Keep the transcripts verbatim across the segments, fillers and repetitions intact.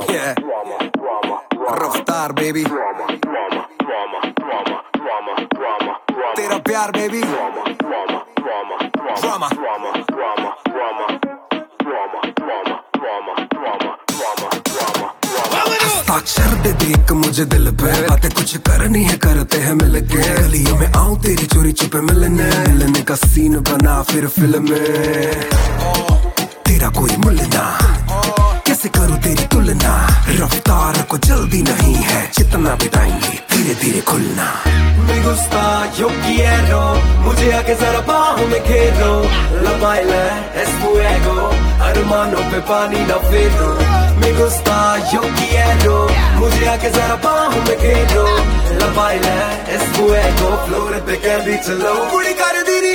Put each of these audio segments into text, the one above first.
Yeah. रफ्तार baby, तेरा प्यार बेबी, ड्रामा हस्ताक्षर दे देख मुझे दिल पे, बातें कुछ करनी है करते हैं मिलके, गलियों में आऊं तेरी चोरी छुपे मिलने, मिलने का सीन बना फिर फिल्म में, तेरा कोई मुल्ल ना, कैसे करूं तेरी तुलना, रफ्तार को जल्दी नहीं है, जितना बिताएंगे धीरे धीरे खुलना। Me gusta, yo quiero, मुझे आके जरा बाहों में घेरो, la baila es fuego, अरमानों पे पानी ना फेरो। Me gusta, yo quiero, मुझे आके जरा बाहों में घेरो, la baila es fuego, floor पे कैंडी चलो, कुड़ी कर दीदी।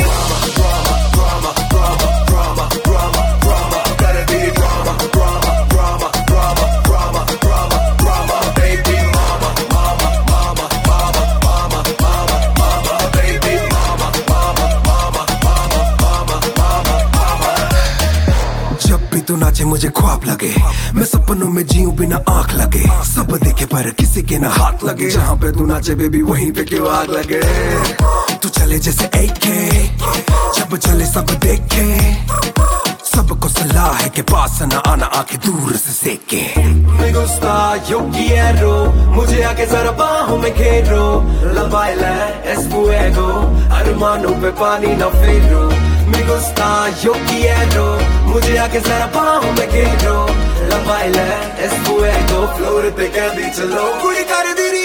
तू नाचे मुझे ख्वाब लगे, मैं सपनों में जीऊं बिना आंख लगे, सब देखे पर किसी के ना हाथ लगे, जहाँ पे तू नाचे बेबी वहीं पे क्यों आग लगे, तू चले जैसे एके, जब चले सब देखे, सबको सलाह है के पास ना आना, आके दूर से सेके। Me gusta, yo quiero, मुझे आके जरा बाहों में घेरो, la baila es fuego, अरमानों पे पानी ना फेरो। Me gusta, yo quiero, मुझे आके जरा बाहों में घेरो, la baila es fuego, floor पे कैंडी चलो, कुड़ी कर दीदी।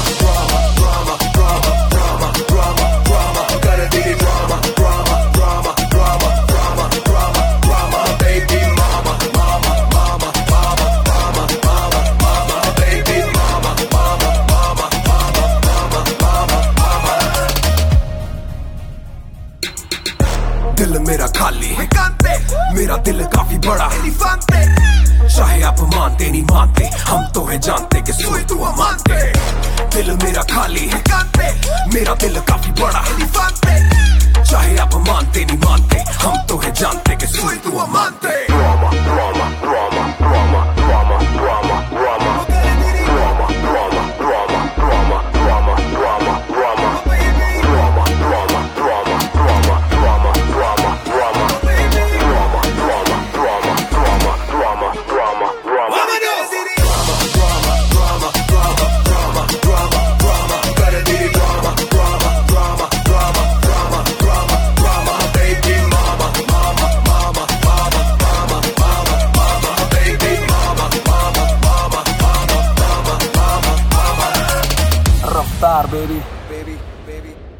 दिल मेरा खाली, मेरा दिल काफी बड़ा, चाहे आप मानते नहीं मानते, हम तो है जानते कि सोई तू मानते। दिल मेरा खाली, मेरा दिल काफी बड़ा, चाहे आप मानते नहीं मानते, हम तो है जानते कि सोई तू मानते। Raftar, baby, baby, baby.